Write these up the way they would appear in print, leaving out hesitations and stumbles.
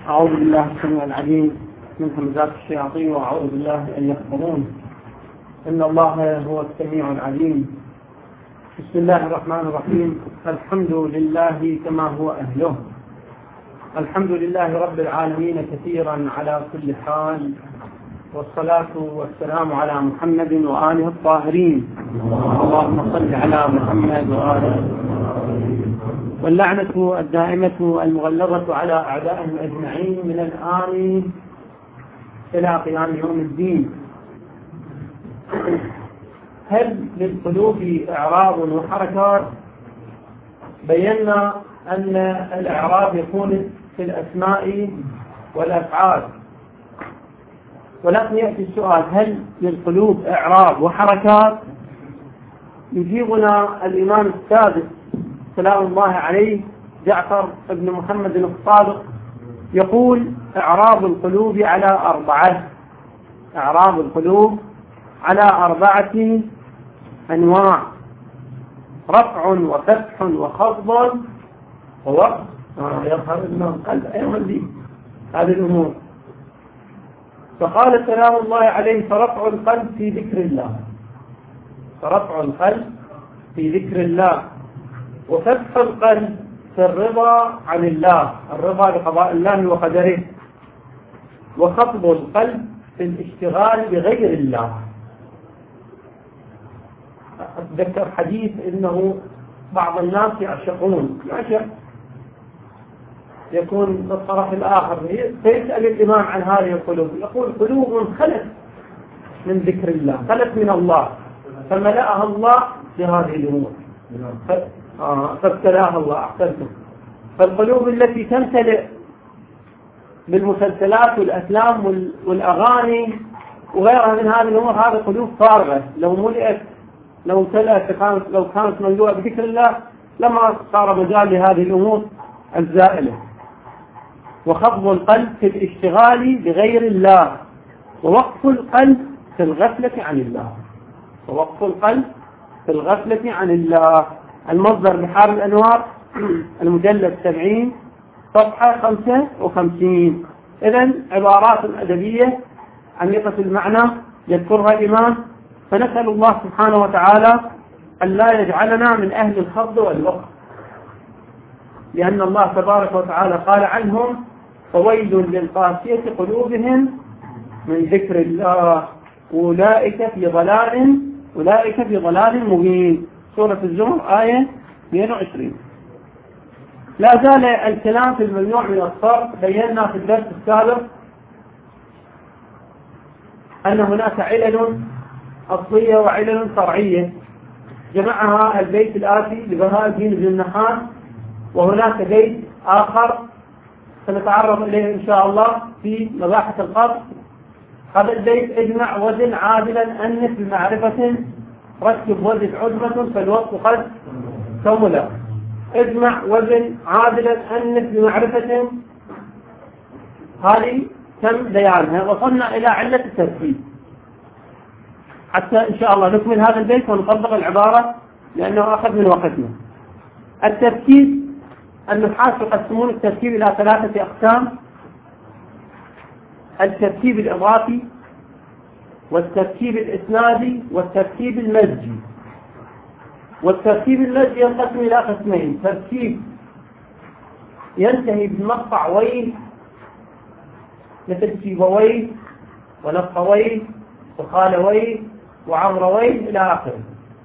أعوذ بالله السميع العليم من همزات الشياطين وأعوذ بالله أن يحضرون. إن الله هو السميع العليم. بسم الله الرحمن الرحيم. الحمد لله كما هو أهله. الحمد لله رب العالمين كثيرا على كل حال، والصلاة والسلام على محمد وآله الطاهرين. اللهم صل على محمد وآله. واللعنة الدائمة المغلظة على أعدائهم أجمعين من الآن إلى قيام يوم الدين. هل للقلوب إعراض وحركات؟ بينا أن الإعراض يكون في الأسماء والأفعال، ولكن يأتي السؤال: هل للقلوب إعراض وحركات؟ يجيبنا الإمام السادس سلام الله عليه جعفر بن محمد الصادق، يقول: إعراض القلوب على أربعة. إعراض القلوب على أربعة أنواع: رفع وفتح وخفض ووقف. يظهر أنه القلب أيضا هذه الأمور. فقال سلام الله عليه: فرفع القلب في ذكر الله. فرفع القلب في ذكر الله، وفتح القلب في الرضا عن الله، الرضا بقضاء الله وقدره، وخفض القلب في الاشتغال بغير الله. أتذكر حديث إنه بعض الناس يعشقون العشق يكون بالطرف الآخر، فيسأل الإمام عن هذه القلوب، يقول: قلوب خلت من ذكر الله، خلت من الله، فملأها الله بهذه الأمور فابتلاها الله. أحسنتم. فالقلوب التي تمتلئ بالمسلسلات والأفلام والأغاني وغيرها من هذه الأمور، هذه قلوب فارغة. لو امتلأت، لو كانت مملوءة بذكر الله لما صار مجال لهذه الأمور الزائلة. وخفض القلب في الاشتغال بغير الله، ووقف القلب في الغفلة عن الله. ووقف القلب في الغفلة عن الله. المصدر بحار الأنوار، المجلد 70 صفحة 55. إذن عبارات أدبية عميقة المعنى يذكرها الإمام، فنسأل الله سبحانه وتعالى أن لا يجعلنا من أهل الخفض والوقف، لأن الله تبارك وتعالى قال عنهم: فويل للقاسية قلوبهم من ذكر الله أولئك في ضلال مبين. سورة الزمر آية 22. لا زال الكلام في الممنوع من الصرف. بينا في الدرس السابق أن هناك علل أصلية وعلل فرعية، جمعها البيت الآتي لبهاء الدين بن النحاس. وهناك بيت آخر سنتعرض إليه إن شاء الله في مباحث القرض. هذا البيت: اجمع وزن عادلا أنف بمعرفة، ركب وزن عجمة فالوقت قد كملا. اجمع وزن عادلا أنف بمعرفة، هذه تم بيانها. وصلنا إلى علة التركيب حتى إن شاء الله نكمل هذا البيت ونطبق العبارة لأنه أخذ من وقتنا. التركيب، النحاس يقسمون التركيب إلى 3 أقسام: التركيب الإضافي، والتركيب الإسنادي، والتركيب المزجي. والتركيب المزجي ينقسم إلى قسمين: تركيب ينتهي بمقطع ويل، مثل سيبويه ونصويه وخالويه وعمرويه إلى آخره.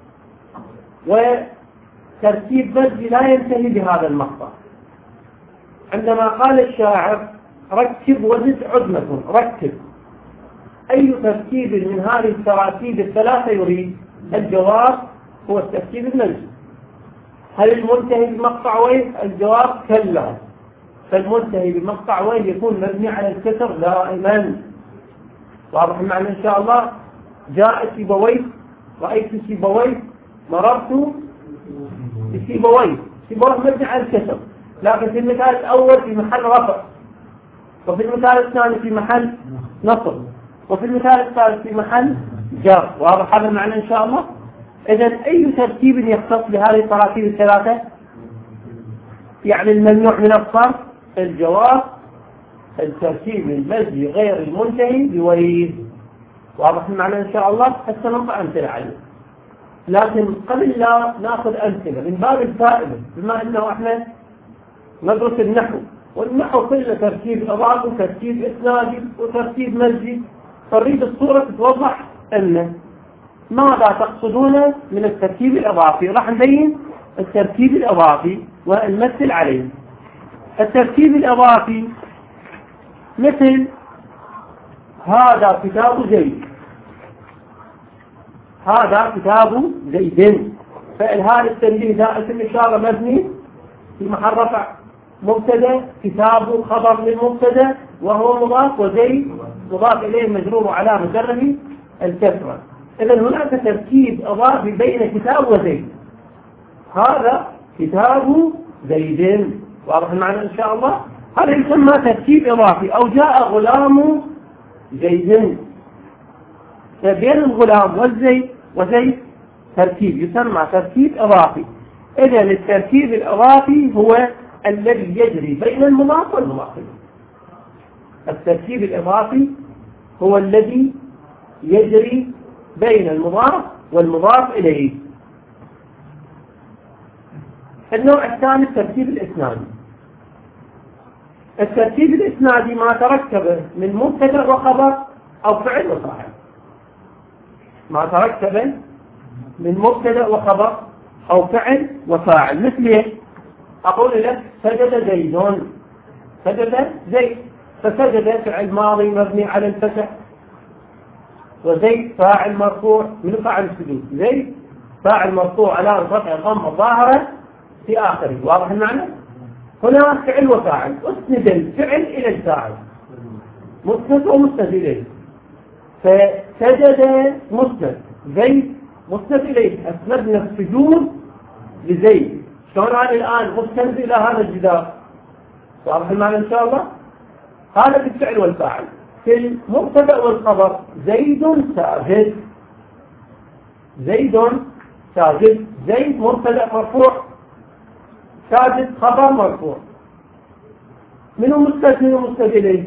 وتركيب مزجي لا ينتهي بهذا المقطع. عندما قال الشاعر: ركب وزد عدمة، ركب، أي تركيب من هذه التراكيب الثلاثة يريد؟ الجواب هو التركيب المزجي. هل المنتهي بمقطع وين؟ الجواب كلا. فالمنتهي بمقطع وين يكون مبني على الكسر دائما. واضح المعنى إن شاء الله؟ جاء سيبويه، رأيت سيبويه، مررت بسيبويه. سيبويه مبني على الكسر، لكن في المثال الأول في محل رفع، وفي المثال الثاني في محل نصب، وفي المثال الثالث في محل جر. واضح هذا المعنى إن شاء الله؟ إذن أي ترتيب يختص بهذه التراكيب الثلاثة؟ يعني الممنوع من الصرف؟ الجواب التركيب المزجي غير المنتهي بويز. واضح المعنى إن شاء الله؟ هسه نضع أمثلة عليه، لكن قبل لا ناخذ أمثلة من باب الفائدة، بما أنه احنا ندرس النحو، والنحو كله تركيب إضافي وتركيب إسنادي وتركيب مزجي، فنريد الصورة تتوضح أن ماذا تقصدون من التركيب الإضافي. راح نبين التركيب الإضافي ونمثل عليه. التركيب الإضافي مثل هذا كتاب زيد، هذا كتاب زيد، فإلهاء التنبيه ذا اسم إشارة مبني في محل رفع مبتدا، كتاب خبر للمبتدا وهو مضاف، وزيد مضاف إليه مجرور وعلامة جره الكسرة. إذن هناك تركيب إضافي بين كتاب وزيد. هذا كتاب زيد، واضح المعنى إن شاء الله؟ هذا يسمى تركيب إضافي. أو جاء غلام زيد، بين الغلام وزيد تركيب يسمى تركيب إضافي. إذن التركيب الإضافي هو الذي يجري بين المضاف والمضاف إليه. التركيب الإضافي هو الذي يجري بين المضاف والمضاف إليه. النوع الثاني التركيب الإسنادي. التركيب الإسنادي ما تركب من مبتدأ وخبر أو فعل وفاعل. ما تركب من مبتدأ وخبر أو فعل وفاعل. مثل أقول لك سجد زيد، سجد زيد، فسجد فعل ماضي مبني على الفتح، وزيد فاعل مرفوع. من فاعل السجود؟ زيد فاعل مرفوع على رفع ضمة ظاهرة في آخره. واضح المعنى؟ هنا فعل وفاعل، أسند الفعل إلى الفاعل، مسند ومسند إليه. فسجد مسند، زيد مسند إليه، أسندنا السجود لزيد. شلون أنا الآن مسند إلى هذا الجدار؟ واضح المعنى إن شاء الله؟ هذا في الفعل والفاعل. في المبتدأ والخبر زيد ساجد، زيد ساجد، زيد مبتدأ مرفوع، ساجد خبر مرفوع. منو مسند منو مسند إليه؟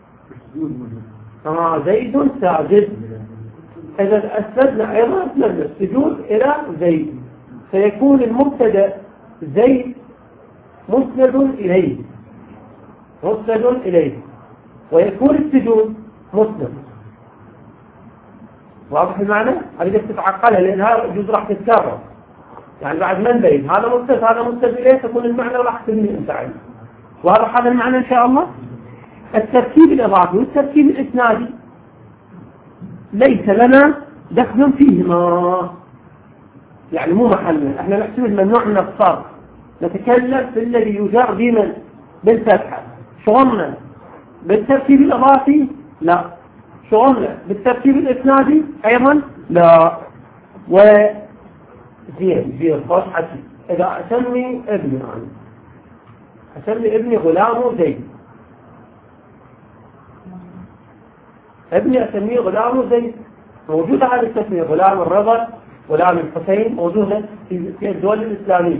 زيد ساجد. إذا أسندنا أيضا أسندنا السجود إلى زيد، فيكون المبتدأ زيد مسند إليه، مسند إليه، ويكون السجود مسند. واضح المعنى؟ هذه تتعقلها لأنها جزء راح تتكرر، يعني بعد ما نبين هذا مسند هذا مسند إليه تكون المعنى راح تبني أنت عنه. واضح هذا المعنى إن شاء الله؟ التركيب الإضافي والتركيب الإسنادي ليس لنا دخل فيهما، يعني مو محلنا، احنا نحسب الممنوع من الصرف، نتكلم في الذي يجار بمن بالفتحة. شغلنا بالتركيب الإضافي لا، شغلنا بالتركيب الإسنادي أيضا لا. زين خلاص حسي. إذا أسمي ابني عنه، أسمي ابني غلام زيد، ابني أسميه غلام زيد، موجودة هذه التسمية، غلام الرضا، غلام الحسين، موجودة في الدول الإسلامية.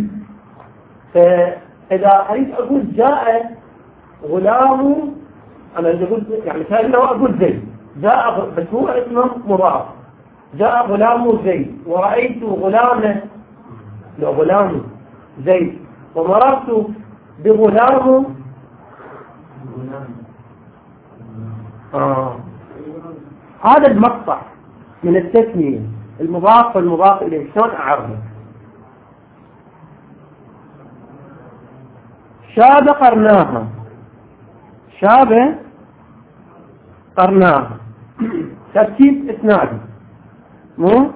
فإذا أريد أقول جاء غلام، أنا أقول يعني كأنه أقول زيد، جاء بس هو اسمه مضاف، جاء غلام زيد، ورأيت غلام زيد، ومررت بغلام هذا المقطع من التسمية المضاف والمضاف إليه شلون أعرفه؟ شاب قرناها، شاب قرناها تركيب إسنادي، مو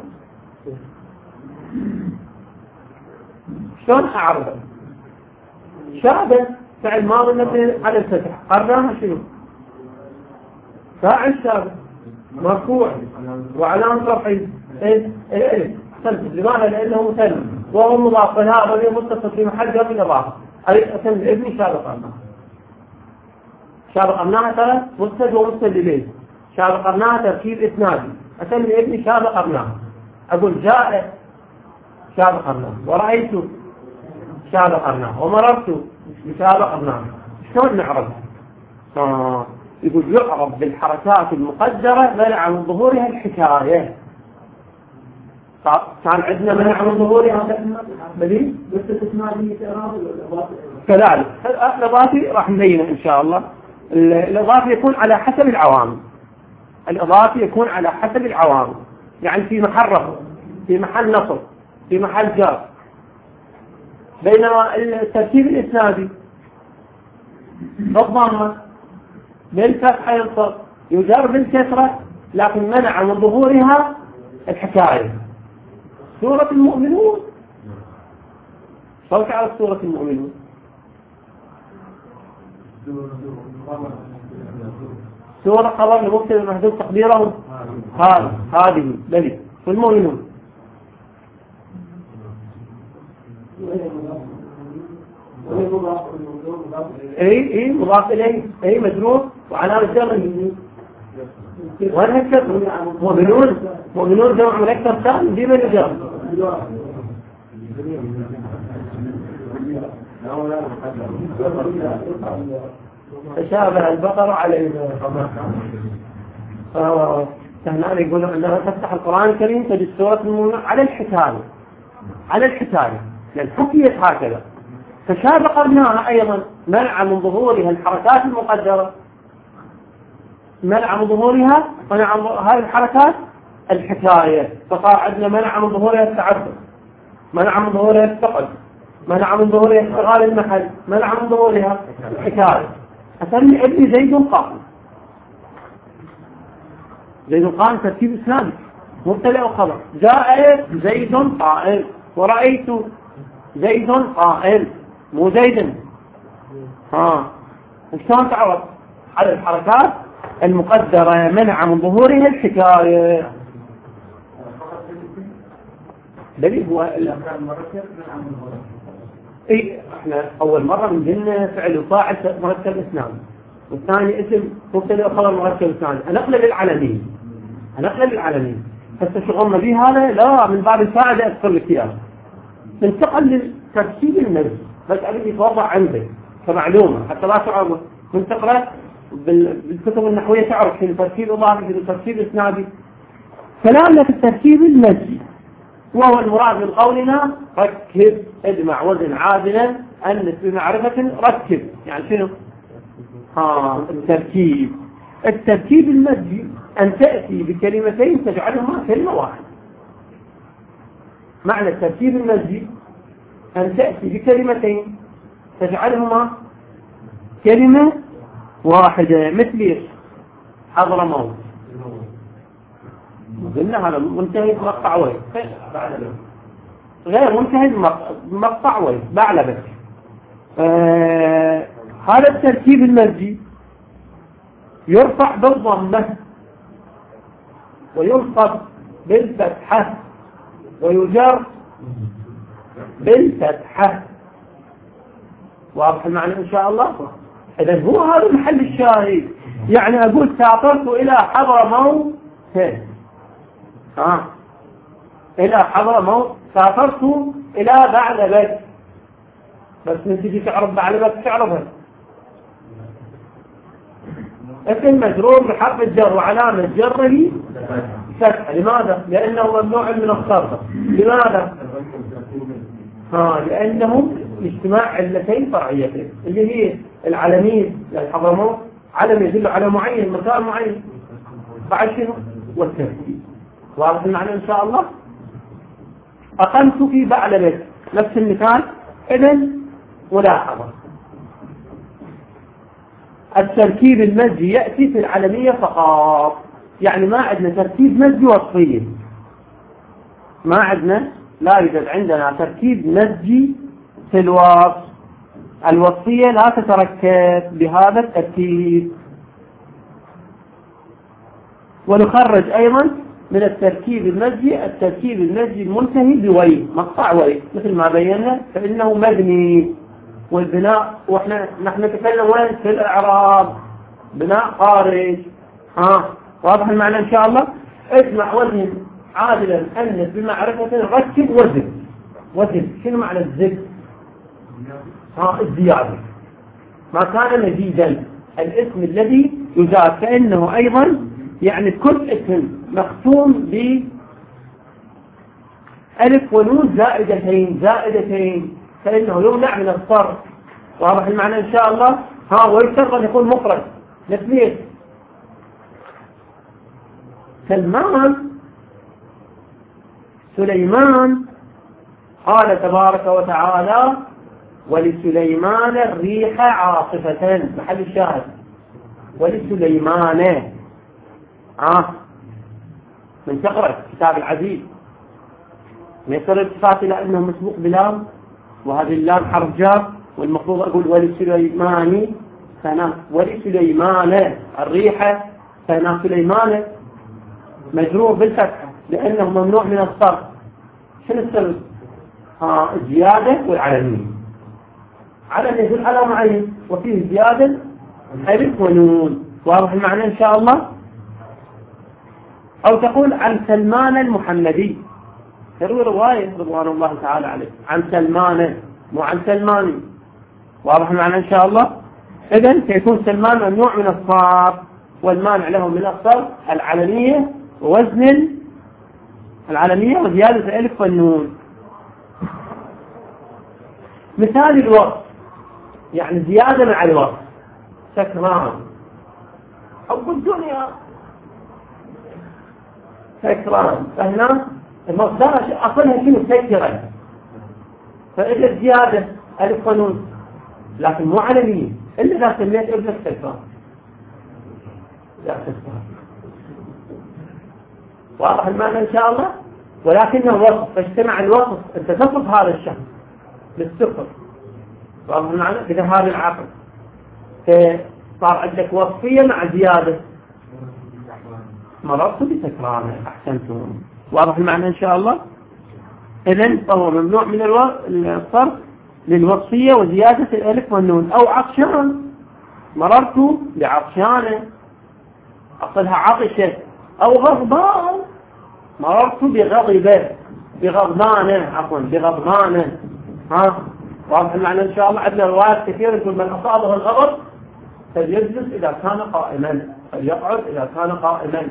شلون أعرفه؟ شاب فعل ماضي مبني على الفتح، قرناها شنو؟ فاعل شاب مرفوع وعلامة رفعه الالف. لماذا؟ لأنه مثنى وهو مضاف، فهذا ضمير متصل في محل جر بالإضافة. أريد أسمي الابن شاب قرناها، شاب قرناها ترى مسند ومسند إليه، شاب قرناها تركيب إسنادي. أسمي ابني شاب قرناها، أقول جاء شاب قرناها، ورأيت شاب قرناها، ومررت بشاب قرناها. شلون نعرفها؟ يقول يعرف بالحركات المقدرة منع من ظهورها الحكاية. كان عندنا منع من ظهورها بدي كذلك. الإضافي راح نبينه إن شاء الله. الإضافي يكون على حسب العوامل. الإضافي يكون على حسب العوامل، يعني في محل رفع، في محل نصب، في محل جر. بينما الترتيب الإسنادي بالضمة بالفتحة ينصب يجر بالكسرة، لكن منع من ظهورها الحكاية. سورة المؤمنون صوت على سورة المؤمنون. سورة خبر لمبتدأ محذوف تقديره هذه بلي والمؤمنون. اي مضاف اليه، اي مجرور وعلامة جر. وين هكذا مؤمنون جمع مذكر سالم دي من الجر. تشابه البقرة على هنا يقولون عندما تفتح القرآن الكريم تجد سورة المؤمنون على الحكاية لأن حكيت هكذا. فشابه قبلها أيضا منع من ظهورها الحركات المقدرة، منع من ظهورها هذه الحركات الحكاية. فصار عندنا منع من ظهورها التعدد، منع من ظهورها الثقل، منع من ظهورها اشتغال المحل، منع من ظهورها الحكاية. أسمي ابني زيد قائم. زيد قائم ترتيب إسلامي مبتدأ وخبر. جاء زيد قائم ورأيت زيد قائم مو زيد. شلون تعرف؟ على الحركات المقدرة منع من ظهورها الحكاية. دليل هو احنا اول مرة من قلنا فعل وفاعل مركب اثنان، والثاني اسم مبتدأ وخبر مركب اثنان. هنقلب العلمين هسه شغلنا به هذا لا من باب الفائدة اذكر لك اياه. ننتقل للترتيب النفسي بس ابي يتوضع عندك كمعلومة حتى لا تعرف من تقرأ بالكتب النحوية تعرف في الترتيب اضافي في الترتيب اسنادي. كلامنا في الترتيب النفسي وهو المراد من قولنا ركب اجمع وزن عادلا أنس بمعرفة ركب. يعني شنو؟ الترتيب المزجي أن تأتي بكلمتين تجعلهما كلمة واحدة. معنى الترتيب المزجي أن تأتي بكلمتين تجعلهما كلمة واحدة. مثل حضرموت قلنا هذا منتهي بمقطع وين غير منتهي بمقطع وين بعلبة. هذا الترتيب المزجي يرفع بالضمة وينصب بالفتحة ويجر بالفتحة. واضح المعنى إن شاء الله؟ إذن هو هذا محل الشاهد. يعني أقول سافرت إلى حضرموت إلى حضرموت، سافرت إلى بعلبك. بس من تجي تعرف بعلبك تعرفها اسم مجرور بحرف الجر وعلامة جره فتحة. لماذا؟ لأنه ممنوع من الصرف. لماذا؟ لأنه اجتماع علتين فرعيتين اللي هي العلمين. يعني حضرموت علم يدل على معين مكان معين بعد شنو؟ والترتيب. واضح المعنى إن شاء الله؟ أقمت في بعلبك نفس المثال. إذن ملاحظة الترتيب المزجي يأتي في العلمية فقط. يعني ما عندنا ترتيب مزجي وصفي، ما عندنا، لا يوجد عندنا ترتيب مزجي في الوصف. الوصفية لا تتركب بهذا الترتيب. ونخرج أيضا من الترتيب المزجي الترتيب المزجي المنتهي بوي مقطع وي مثل ما بينا فإنه مبني. والبناء نحن نتكلم وين في الإعراب بناء خارج. واضح المعنى إن شاء الله؟ اجمع وزن عادلا أنس بمعرفة ركب وزن. شنو معنى الزد؟ الزيادة. ما كان مزيدا الاسم الذي يزاد، فإنه أيضا يعني كل اسم مختوم بألف ونون زائدتين فإنه يمنع من الصرف. واضح المعنى إن شاء الله؟ ويشترط أن يكون مفرد. مثل سليمان قال تبارك وتعالى ولسليمان الريح عاصفة، محل الشاهد ولسليمان من تقرأ كتاب العزيز ما يصير الاتفاق إلى أنه مسبوق بلام، وهذه اللام حرف جار، والمفروض أقول ولسليمان ولسليمان الريح سليمان مجرور بالفتحة لأنه ممنوع من الصرف. شنو السبب؟ الزيادة والعلمية. علم يدل على معين وفيه زيادة ألف ونون. واضح المعنى إن شاء الله؟ أو تقول عن سلمان المحمدي، تروي رواية رضوان الله تعالى عليه عن سلمان مو عن سلماني. واضح المعنى إن شاء الله؟ إذن سيكون سلمان ممنوع من الصرف، والمانع له من الصرف العلمية ووزن العلمية وزيادة الألف والنون. مثال الوصف يعني زيادة مع الوصف، سكران حب الدنيا سكران، فهنا المصدر أصلها شنو؟ سكرا، فإذا الزيادة ألف ونون لكن مو علمية إلا إذا سميت ابنك سكران لا سكران. واضح المعنى إن شاء الله؟ ولكنه وصف، فاجتمع الوصف، أنت تصف هذا الشخص بالسكر. واضح المعنى؟ إذا هذا العقل فصار عندك وصفية مع زيادة، مررت بسكرانه. أحسنتم. واضح المعنى إن شاء الله؟ إذن فهو ممنوع من الصرف للوصفية وزيادة الألف والنون. أو عطشان، مررت بعطشانه أصلها عطشة. أو غضبان، مررت بغضبانه. واضح المعنى إن شاء الله؟ عندنا روايات كثيرة تقول من أصابه الغضب فليجلس إذا كان قائما، فليقعد إذا كان قائما،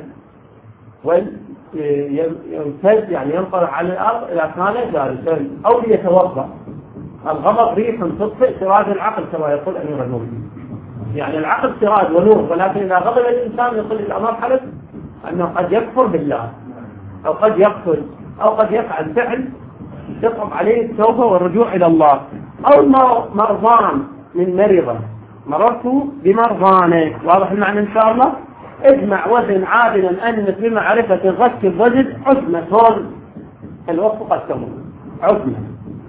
ويمتد يعني ينطلع على الأرض إذا كان جالسا، أو ليتوضأ. الغضب ريح تطفئ سراج العقل كما يقول أمير المؤمنين. يعني العقل سراج ونور، ولكن إذا غضب الإنسان يصل إلى مرحلة أنه قد يكفر بالله، أو قد يقتل، أو قد يفعل فعل يصعب عليه التوبة والرجوع إلى الله. أو مرضان من مرضة، مررت بمرضانه. واضح المعنى إن شاء الله؟ اجمع وزن عادلا أنس بمعرفة غش الرجل عزمة. الوصف قد تمون عزمة.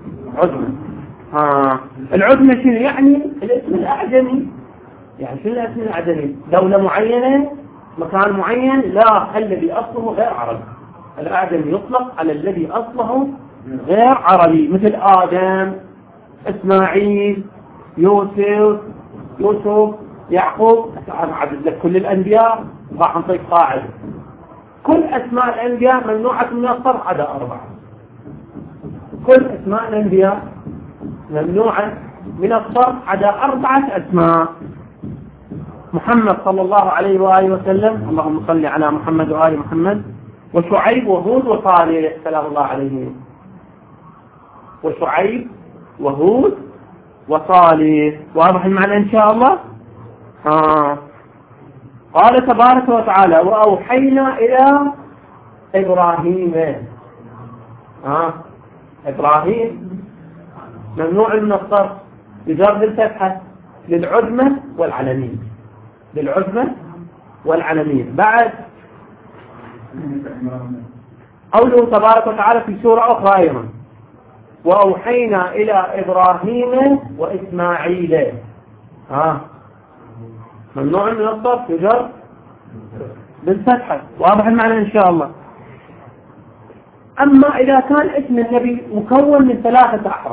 العزمة شنو يعني؟ الاسم الأعجمي. يعني شنو الاسم الأعجمي؟ دولة معينة، مكان معين، لا الذي أصله غير عربي. الأعجمي يطلق على الذي أصله غير عربي، مثل آدم، إسماعيل، يوسف، يعقوب. أنا عدد لك كل الأنبياء، راح نطيق قاعدة كل أسماء الأنبياء ممنوعة من الصرف عدا 4. كل أسماء الأنبياء ممنوعة من الصرف عدا 4 أسماء. محمد صلى الله عليه وآله وسلم، اللهم صل على محمد وآل محمد. وشعيب وهود وصالح سلام الله عليهم. وشعيب وهود وصالح. واضح المعنى إن شاء الله؟ قال تبارك وتعالى وأوحينا إلى إبراهيم. إبراهيم ممنوع من الصرف بجر الفتحة للعزمة والعلمية. بعد قوله تبارك وتعالى في سورة أخرى أيضا وأوحينا إلى إبراهيم وإسماعيل. ممنوع من الصرف يجر بالفتحة. واضح المعنى إن شاء الله؟ أما إذا كان اسم النبي مكون من 3 أحرف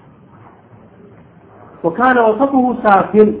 وكان وسطه ساكن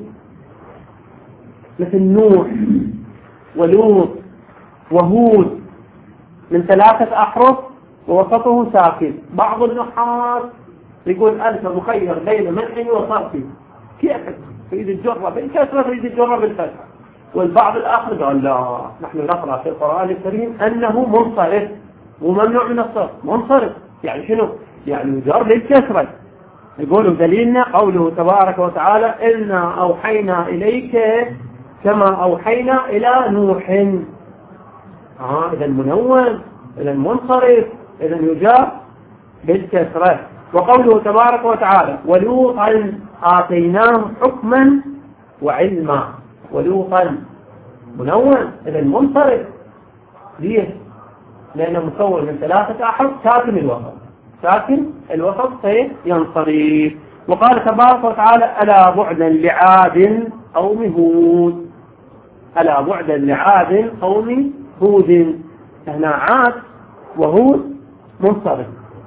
مثل نوح ولوط وهود، من 3 أحرف ووسطه ساكن، بعض النحاة يقول أنت مخير بين منع وصرف. كيف تريد الجرة بالكسرة تريد الجرة بالفتحة. والبعض الآخر قال لا، نحن نقرأ في القرآن الكريم أنه منصرف وممنوع من الصرف. منصرف يعني شنو؟ يعني يجر بالكسرة. يقولوا دليلنا قوله تبارك وتعالى إنا أوحينا إليك كما أوحينا إلى نوح. إذا منون، إذا منصرف، إذا يجر بالكسرة. وقوله تبارك وتعالى ولوطا آتيناه حكما وعلما. ولوطا منون، إذا منصرف. ليه؟ لأنه مكون من 3 أحرف ساكن الوسط. ساكن الوسط سينصرف. وقال تبارك وتعالى ألا بعدا لعاد قوم هود. ألا بعدا لعاد قوم هود. هنا عاد وهود منصرف.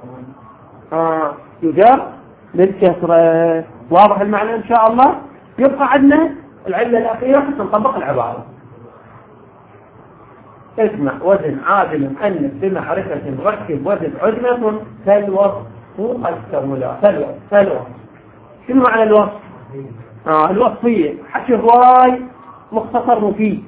يجر بالكسرة. واضح المعنى إن شاء الله. يبقى عندنا العلة الأخيرة حتى نطبق العبارة. اسمع وزن عادل أنف بمعرفة ركب وزن عدلة فالوصف الكملة. فالوصف شنو معنى الوصف؟ الوصفية حكي هواي مختصر مفيد.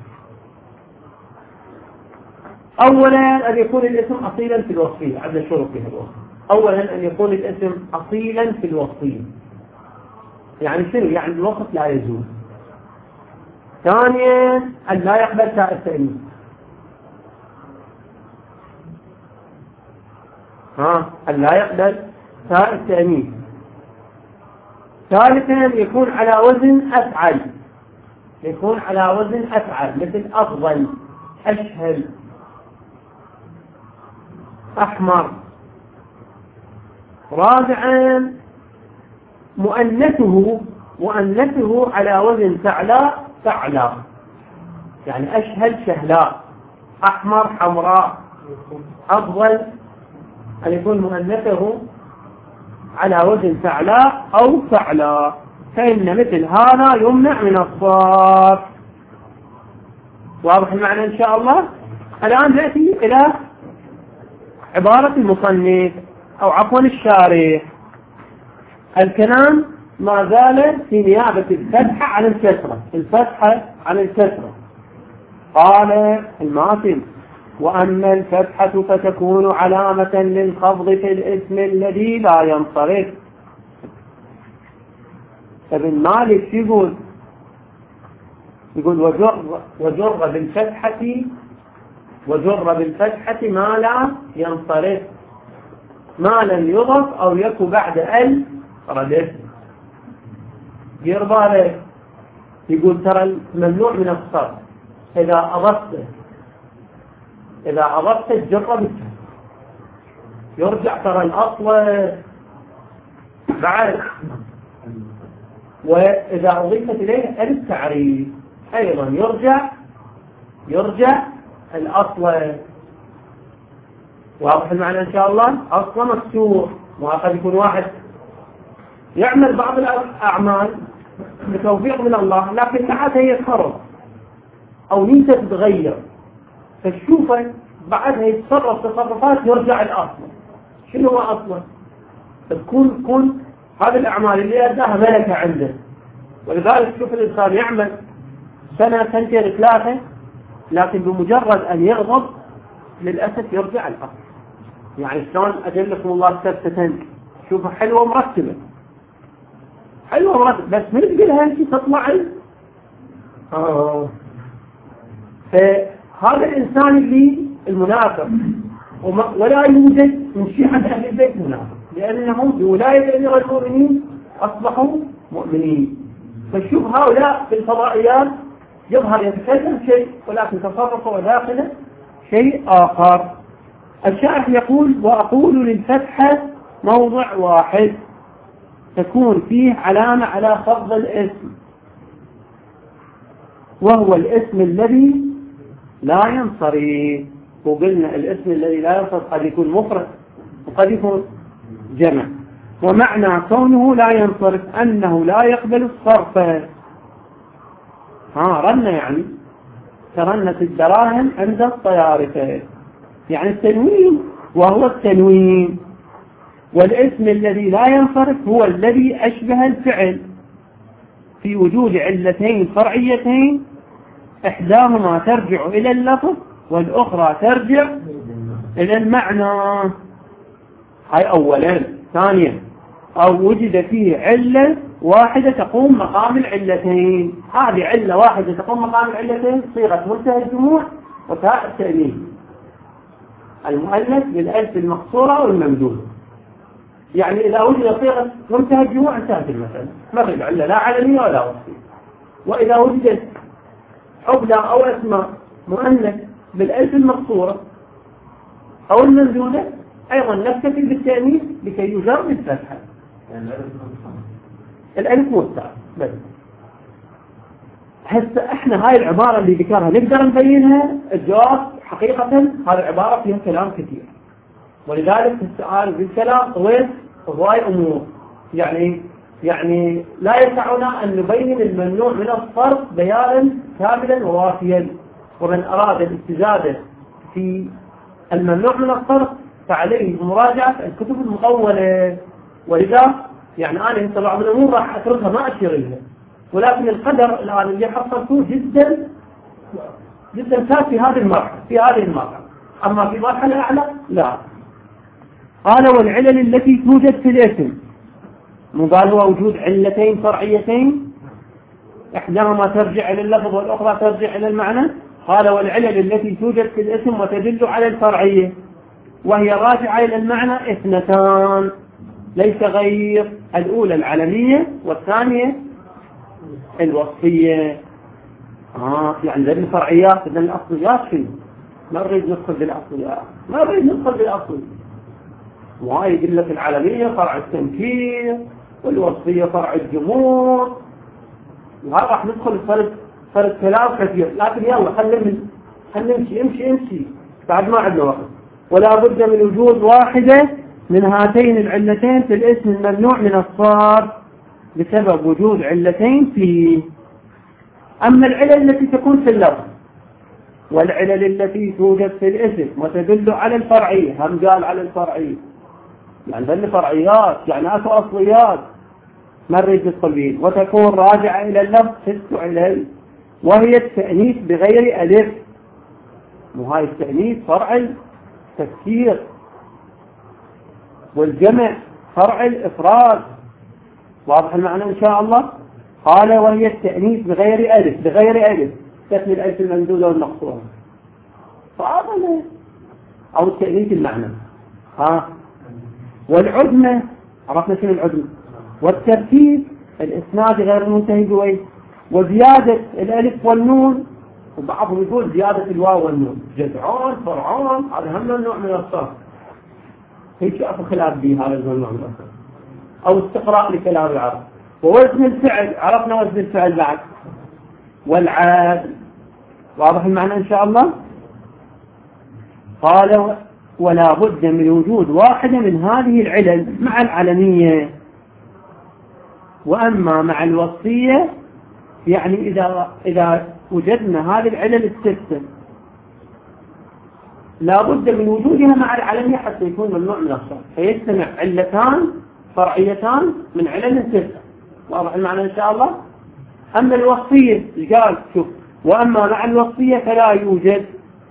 أولا أن يكون الاسم أصيلا في الوصفية. عندنا شروط فيها الوصف. أولا أن يكون الاسم أصيلا في الوصفية. يعني شنو؟ يعني الوصف لا يجوز. ثانيا أن لا يقبل تاء التأنيث. أن لا يقبل تاء التأنيث. ثالثا يكون على وزن أفعل. يكون على وزن أفعل مثل أفضل، أشهل، أحمر. رابعا مؤنثه على وزن فعلاء. يعني أشهل شهلاء، أحمر حمراء. أفضل أن يكون مؤنثه على وزن فعلاء أو فعلاء، فإن مثل هذا يمنع من الصرف. واضح المعنى إن شاء الله. الآن نأتي إلى عبارة المصنف أو عفوا الشارح. الكلام ما زال في نيابة الفتحة عن الكسرة. الفتحة عن الكسرة. قال الماتن وأما الفتحة فتكون علامة للخفض في الاسم الذي لا ينصرف. ابن مالك يقول وجر بالفتحة ما لا ينصرف ما لم يضف أو يكو بعد ال ردف. يرضى لك. يقول ترى الممنوع من الصرف إذا أضفت الجر بالكسر يرجع ترى الأصل بعد. وإذا أضيفت إليه التعريف أيضا يرجع الأصل. واضح المعنى إن شاء الله. أصل مكسور. وقد يكون واحد يعمل بعض الأعمال بتوفيق من الله لكن بعدها يتخرج أو نيته تتغير، فالشوفة بعدها يتصرف تصرفات يرجع الأصل. شنو هو أصلا؟ تكون هذه الأعمال اللي أداها ملكة عنده. ولذلك شوف الإنسان يعمل سنة 2 3 لكن بمجرد أن يغضب للأسف يرجع الأصل. يعني شلون أجلكم الله سبتة شوفها حلوة مرتبة بس من تقولها أنت تطلع فهذا الإنسان اللي المنافق ولا يوجد من شيعة أهل البيت منافق، لأنهم بولاية أمير المؤمنين أصبحوا مؤمنين. فشوف هؤلاء في الفضائيات يظهر يتكلم شيء ولكن تصرفه داخله شيء آخر. الشارح يقول وأقول للفتحة موضع واحد تكون فيه علامة على خفض الاسم وهو الاسم الذي لا ينصرف. وقلنا الاسم الذي لا ينصرف قد يكون مفرد وقد يكون جمع. ومعنى كونه لا ينصرف أنه لا يقبل الصرف. رنة يعني كرنة الدراهم عند الطيارفة، يعني التنوين وهو التنوين. والاسم الذي لا ينصرف هو الذي أشبه الفعل. في وجود علتين فرعيتين إحداهما ترجع إلى اللفظ والأخرى ترجع إلى المعنى. هاي أولا. ثانيا، أو وجد فيه علة واحدة تقوم مقام العلتين. هذه علة واحدة تقوم مقام العلتين صيغة منتهى الجموع وتاء التأنيث المؤنث بالألف المقصورة والممدودة. يعني إذا وجد صيغة منتهى الجموع انتهت المسألة، ما في علة لا علمية ولا وصفية. وإذا وجدت حبلى أو اسماء مؤنث بالألف المقصورة أو الممدودة أيضا نكتفي بالتأنيث لكي يجر بالفتحة. الألف والتاء بس. هسه احنا هاي العبارة اللي ذكرها نقدر نبينها؟ الجواب حقيقة هذه العبارة فيها كلام كثير، ولذلك السؤال بالكلام طويل وهواي أمور. يعني لا يسعنا أن نبين الممنوع من الصرف بيانا كاملا ووافيا. ومن أراد الاستزادة في الممنوع من الصرف فعليه مراجعة الكتب المطولة. ولذا يعني أنا هسه بعض الأمور راح أتركها ما أشير لها، ولكن القدر الآن اللي حصلته جدا جدا كافي في هذه المرحلة. أما في مرحلة أعلى لا. قال والعلل التي توجد في الاسم، قال هو وجود علتين فرعيتين إحداهما ترجع إلى اللفظ والأخرى ترجع إلى المعنى. قال والعلل التي توجد في الاسم وتدل على الفرعية وهي راجعة إلى المعنى اثنتان ليس غير. الأولى العلمية والثانية الوصفية. يعني ذلك الفرعيات ذلك الأصليات فيه ما نريد ندخل بالأصليات، ما نريد ندخل بالأصل. وهاي يقول لك العلمية فرع التنكير والوصفية فرع الجمود، وهذا راح ندخل فرق كلام كثير. لكن يلا خلينا نمشي بعد ما عندنا وقت. ولا بد من وجود واحدة من هاتين العلتين في الاسم الممنوع من الصرف بسبب وجود علتين فيه. أما العلل التي تكون في اللفظ والعلل التي توجد في الاسم وتدل على الفرعية، هم قال على الفرعية يعني ذل فرعيات، يعني أكو أصليات ما نريد ندخل به. وتكون راجعة إلى اللفظ 6 علل، وهي التأنيث بغير ألف. وهاي التأنيث فرع التفكير، والجمع فرع الإفراد. واضح المعنى إن شاء الله. قال وهي التأنيث بغير ألف تثني الألف الممدودة والمقصورة فأظن أو التأنيث المعنى. والعدمة عرفنا شنو العدمة. والترتيب الإسناد غير المنتهي بويه، وزيادة الألف والنون، وبعضهم يقول زيادة الواو والنون، جذعان فرعان، هذا هم نوع من الصرف. هيك أخذ خلاف به هذا النوع من الصرف أو استقراء لكلام العرب. ووزن الفعل عرفنا وزن الفعل بعد، والعاد. واضح المعنى إن شاء الله. قال ولا بد من وجود واحدة من هذه العلل مع العلمية. وأما مع الوصفية يعني إذا وجدنا هذه العلل الستة لا بد من وجودها مع العلمية حتى يكون ممنوع من الصرف، فيجتمع علتان فرعيتان من علل 6. واضح المعنى إن شاء الله. أما الوصفية قال شوف وأما مع الوصفية فلا يوجد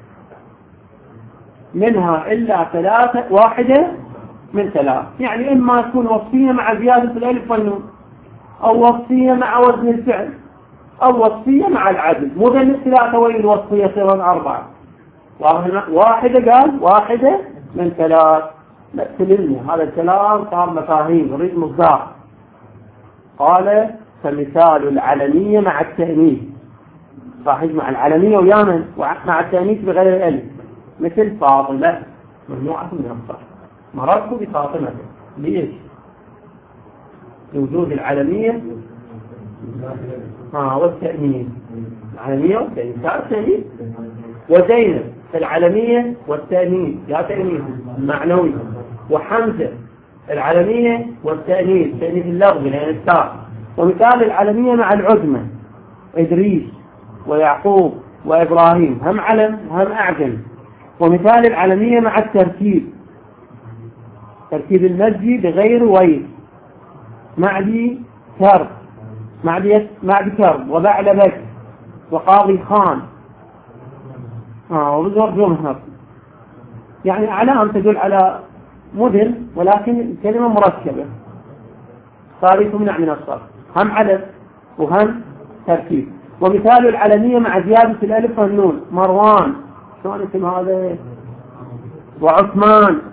منها إلا واحدة من 3. يعني إما تكون وصفية مع زيادة الألف والنون، أو وصفية مع وزن الفعل، أو وصفية مع العدل. مو ذن الثلاثة وين الوصفية صيرا 4. واحدة قال واحدة من 3. لا تلمني هذا الكلام صار مفاهيم نريد مصداق. قال فمثال العلمية مع التأنيث راح يجمع العلمية ويانا مع التأنيث بغير الألف، مثل فاطمة ممنوعة من الصرف. مررت بفاطمة ليش؟ لوجود العلمية والتأنيث. العلمية والتأنيث وزينب العلمية والتأنيث يا تأنيث معنوي. وحمزة العلمية والتأنيث تأنيث اللفظ لأن التاء. ومثال العلمية مع العجمة إدريس ويعقوب وإبراهيم هم علم هم أعجم. ومثال العلمية مع التركيب تركيب المجي بغير ويل معدي كرب معد كرب وبعلبك وقاضي خان وبزور جمهر، يعني أعلام تدل على مدن ولكن الكلمة مركبة صار تمنع من الصرف، هم عدد وهم تركيب. ومثال العلمية مع زيادة الألف والنون: مروان، شلون اسم هذا؟ وعثمان،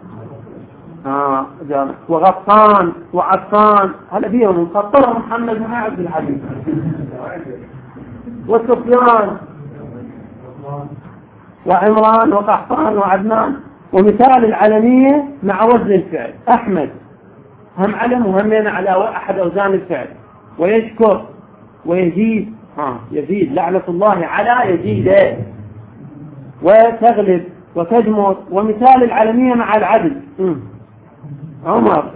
وغطان وعفان، هذا بيهم خطرهم محمد بن عبد الحليم. وسفيان وعمران وقحطان وعدنان. ومثال العلمية مع وزن الفعل: أحمد، هم علم وهمين على أحد أوزان الفعل. ويشكر ويزيد، يزيد لعنة الله على يزيد. وتغلب وتجمر. ومثال العلمية مع العدل: عمر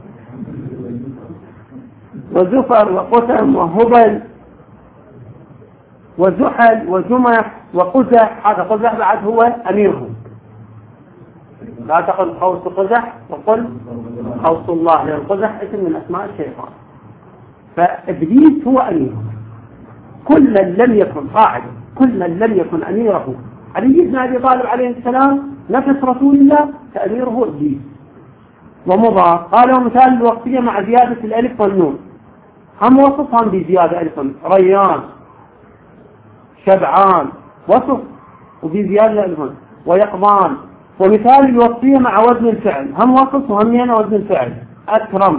وزفر وقسم وهبل وزحل وجمح وقزح. هذا قزح بعد هو أميرهم، لا تقل قوس قزح وقل قوس الله، لأن قزح اسم من أسماء الشيطان. فإبليس هو أميرهم. كل من لم يكن قاعد، كل من لم يكن أميره علي بن أبي طالب عليه السلام نفس رسول الله فأميره إبليس. ومضى قالوا مثال الوقتية مع زيادة الألف والنون: هم وصفهم بزيادة ألف، ريان، شبعان، وصف وبزيادة ألف. ويقظان. ومثال الوصفية مع وزن الفعل: هم وصف وهم وزن الفعل: أكرم،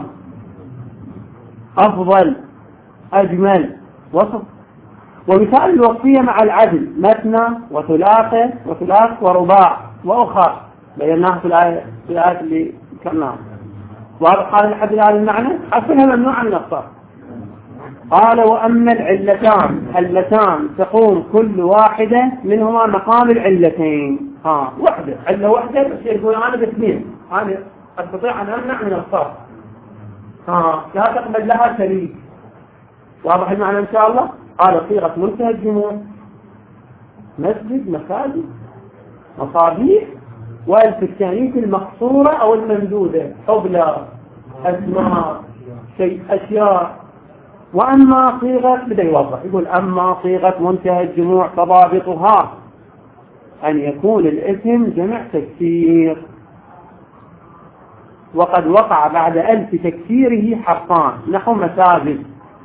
أفضل، أجمل، وصف. ومثال الوصفية مع العدل: مثنى وثلاثة وثلاث ورباع وأخر، بيناها في الآيات اللي ذكرناها. وهذا قال لحد الآن المعنى أصلها ممنوعة من الصرف. قال: وأما العلتان اللتان تقوم كل واحدة منهما مقام العلتين. وحدة، علة وحدة، بس يقول أنا باثنين، أنا أستطيع أن أمنع من الصرف. لا تقبل لها شريك. واضح المعنى إن شاء الله؟ قال: صيغة منتهى الجموع: مسجد، مساجد، مصابيح. وألف التانيث المقصورة أو الممدودة: حبلى، أسماء، شيء، أشياء. وأما صيغة، بدأ يوضح يقول: أما صيغة منتهى الجموع فضابطها أن يكون الاسم جمع تكسير، وقد وقع بعد ألف تكسيره حرفان، نحو مساجد.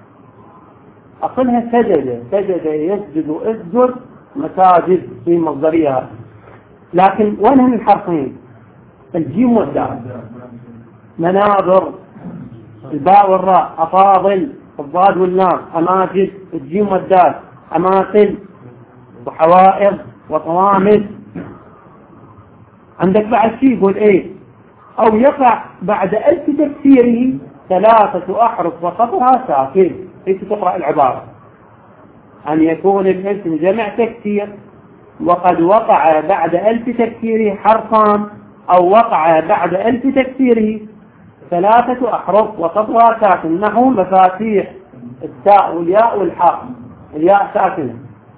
أصلها سجد، سجد يسجد، اسجد، مساجد في مصدرها. لكن وين هم الحرفين؟ الجيم والدال. مناظر، الباء والراء. أفاضل، الضاد واللام. أماجد، الجيم والدال. أماثل وحوائض وطوامس. عندك بعد شيء يقول إيه: أو يقع بعد ألف تكسيره ثلاثة أحرف وسطها ساكن. إيش تقرأ العبارة؟ أن يكون الاسم جمع تكسير وقد وقع بعد ألف تكسيره حرفان، أو وقع بعد ألف تكسيره ثلاثة أحرف وسطها ساكن، نحو مفاتيح، التاء والياء والحاء. الياء ساكنة،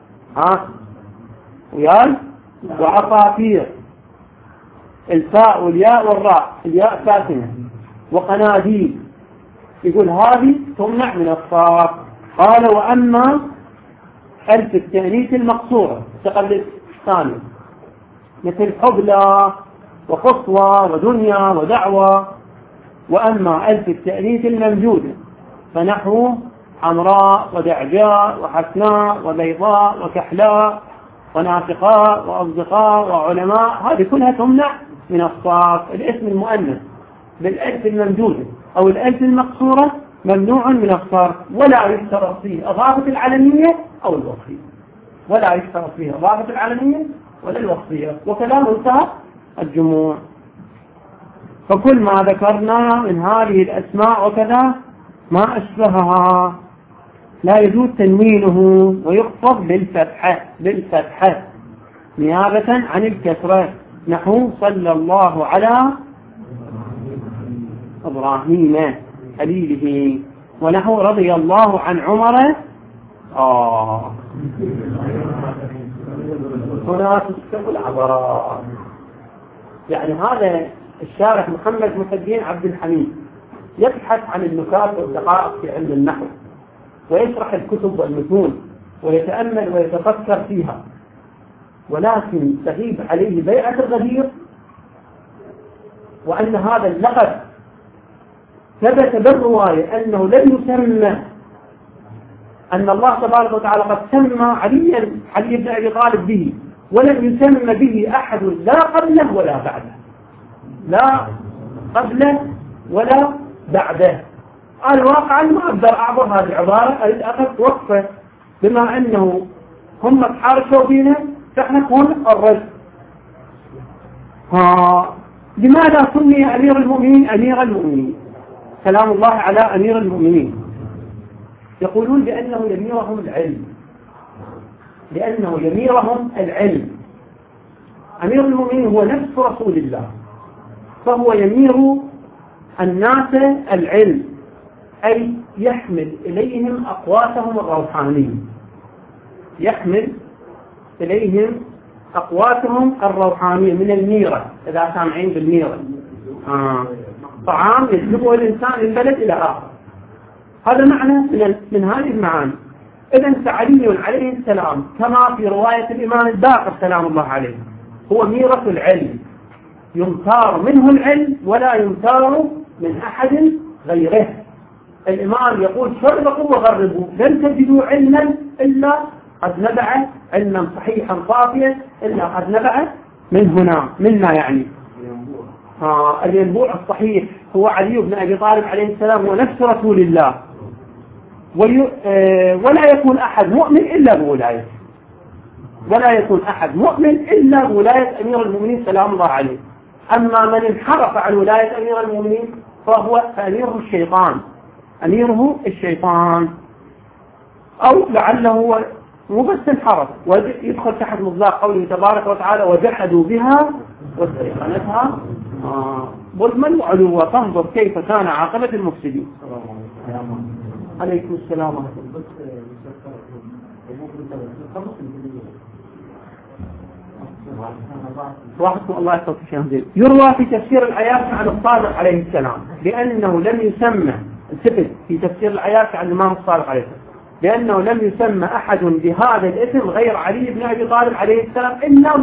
وياء. وعصافير، الفاء والياء والراء، الياء ساكنة. وقناديل. يقول هذه تمنع من الصرف. قال: وأما ألف التأنيث المقصورة تقلد ثاني، مثل حبلى وقصوى ودنيا ودعوة. وأما ألف التأنيث الممجودة فنحو حمراء ودعجاء وحسناء وبيضاء وكحلاء ونافقاء وأصدقاء وعلماء، هذه كلها تمنع من الصرف. الاسم المؤنث بالألف الممجودة أو الألف المقصورة ممنوع من الصرف، ولا يشترط فيه إضافة العلمية أو الوصفية، ولا يشترط فيه إضافة العلمية ولا الوصفية. وكلام انتهى الجموع. فكل ما ذكرنا من هذه الأسماء وكذا ما أشبهها لا يجوز تنوينه ويخفض بالفتحة نيابة عن الكسرة، نحو صلى الله على إبراهيم خليله، ونحو رضي الله عن عمر. هنا تستقبل عبارات. يعني هذا الشارح محمد محي الدين عبد الحميد يبحث عن النكات والدقائق في علم النحو، ويشرح الكتب والمتون ويتأمل ويتفكر فيها، ولكن تغيب عليه بيعة الغدير، وأن هذا اللقب ثبت بالرواية أنه لم يسمى، أن الله تبارك وتعالى قد سمى علي بن أبي طالب به، ولم يسمى به أحد لا قبله ولا بعده، لا قبله ولا بعده. الواقع ما أقدر أعبر هذه العبارة، أخذت وقفة بما أنه هم تحارشوا بنا فإحنا نكون الرد. لماذا سمي أمير المؤمنين أمير المؤمنين؟ سلام الله على أمير المؤمنين. يقولون لأنه يميرهم العلم، لأنه يميرهم العلم. أمير المؤمنين هو نفس رسول الله، فهو يمير الناس العلم، أي يحمل إليهم أقواتهم الروحانية، يحمل إليهم أقواتهم الروحانية من الميرة، إذا سامعين بالميرة طعام يجلبه الإنسان من بلد إلى آخر، هذا معنى من هذه المعاني. إذن فعلي عليه السلام كما في رواية الإمام الباقر سلام الله عليه هو ميرة العلم، يمتار منه العلم ولا يمتار من أحد غيره. الإمام يقول شرقوا وغربوا لن تجدوا علما إلا قد نبع علما صحيحا صافيا إلا قد نبع من هنا منا، يعني الينبوع الصحيح هو علي بن أبي طالب عليه السلام، هو نفس رسول الله، ولا يكون أحد مؤمن إلا بولايته، ولا يكون أحد مؤمن إلا بولاية أمير المؤمنين سلام الله عليه. أما من انحرف عن ولاية أمير المؤمنين فهو أميره الشيطان، أميره الشيطان، أو لعله مو بس انحرف ويدخل تحت مطلق قوله تبارك وتعالى وجحدوا بها واستيقنتها ظلما وعلوا، فانظر كيف كان عاقبة المفسدين. عليكم السلام ورحمة الله وبركاته. يروى في تفسير الآيات عن الصادق عليه السلام لأنه لم يسمى، الثبت في تفسير الآيات عن الإمام الصادق عليه السلام لأنه لم يسمى أحد بهذا الاسم غير علي بن أبي طالب عليه السلام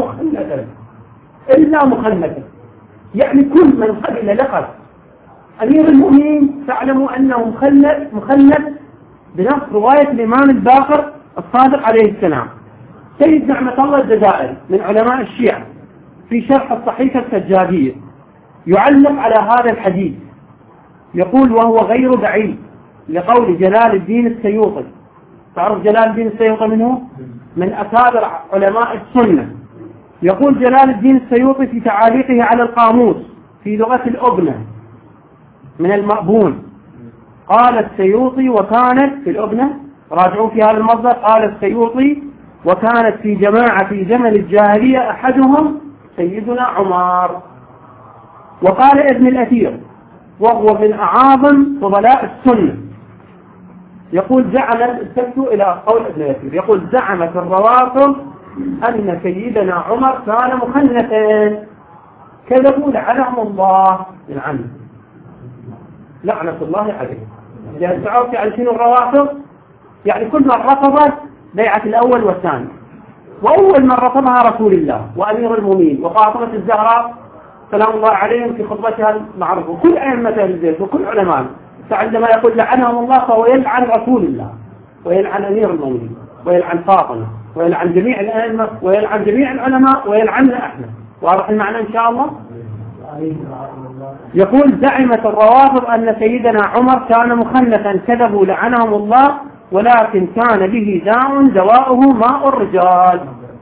إلا مخنثا، يعني كل من قبل لقب أمير المؤمنين تعلموا أنه مخلد بنص رواية الإمام الباقر الصادق عليه السلام. سيد نعمة الله الجزائري من علماء الشيعة في شرح الصحيفة السجادية يعلق على هذا الحديث، يقول وهو غير بعيد لقول جلال الدين السيوطي. تعرف جلال الدين السيوطي منه؟ من أكابر علماء السنة. يقول جلال الدين السيوطي في تعاليقه على القاموس في لغة الأبنة من المأبون، قال السيوطي وكانت في الأبنة، راجعوا في هذا المصدر، قال السيوطي وكانت في جماعة في زمن الجاهلية أحدهم سيدنا عمر. وقال ابن الأثير وهو من أعاظم فضلاء السنة، يقول استفتوا إلى قول ابن الأثير، يقول زعمت الروافض أن سيدنا عمر كان مخنثا، كذبوا لعنهم الله لعنة الله عليه. لأن تعرفي عن شنو الروافض؟ يعني كل من رفضت بيعة الأول والثاني، وأول من رفضها رسول الله وأمير المؤمنين وفاطمة الزهراء سلام الله عليهم في خطبتها المعروفة، وكل أئمة أهل البيت وكل علماء، فعندما يقول لعنهم الله فهو يلعن رسول الله ويلعن أمير المؤمنين ويلعن فاطمة ويلعن جميع الأئمة ويلعن جميع العلماء ويلعننا احنا. واضح المعنى إن شاء الله؟ يقول زعمت الروافض أن سيدنا عمر كان مخنثا، كذبوا لعنهم الله، ولكن كان به داء دواؤه ماء الرجال.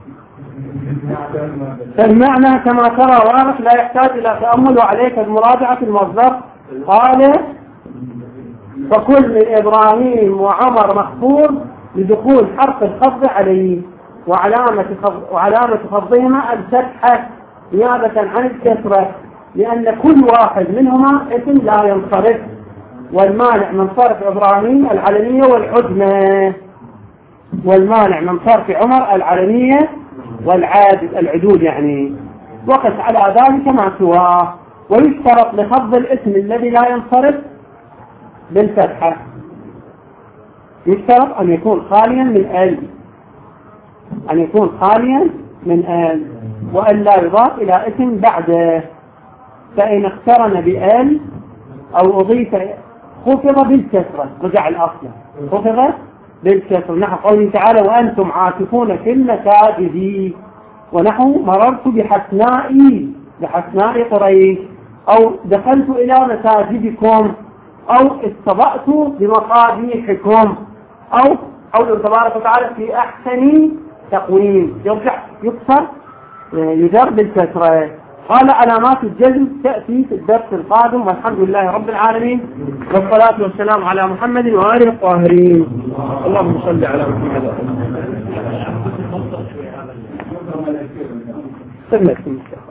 فالمعنى كما ترى واضح لا يحتاج إلى تأمل، وعليك بمراجعة المصدر. قال فكل من إبراهيم وعمر مخفوض لدخول حرف الخفض عليه، وعلامة خفضهما الفتحة نيابة عن الكسرة، لأن كل واحد منهما اسم لا ينصرف، والمانع من صرف إبراهيم العلنية والعدمة، والمانع من صرف عمر العلنية والعدود يعني، وقس على ذلك ما سواه. ويشترط لخفض الاسم الذي لا ينصرف بالفتحة. يشترط أن يكون خاليا من ال، أن يكون خاليا من ال، وأن لا يضاف إلى اسم بعده. فإن اقترن بال أو أضيف خفض بالكسرة، رجع الأصل خفض بالكسرة، نحو قوله تعالى وأنتم عاكفون في المساجد، ونحو مررت بحسناء قريش، أو دخلت إلى مساجدكم، أو استضأت بمصابيحكم، أو قوله تبارك وتعالى في أحسن تقويم، يرجع يكسر يجر بالكسرة. قال علامات الجزم تأتي في الدرس القادم، والحمد لله رب العالمين، والصلاة والسلام على محمد وآله الطاهرين. اللهم صل على محمد.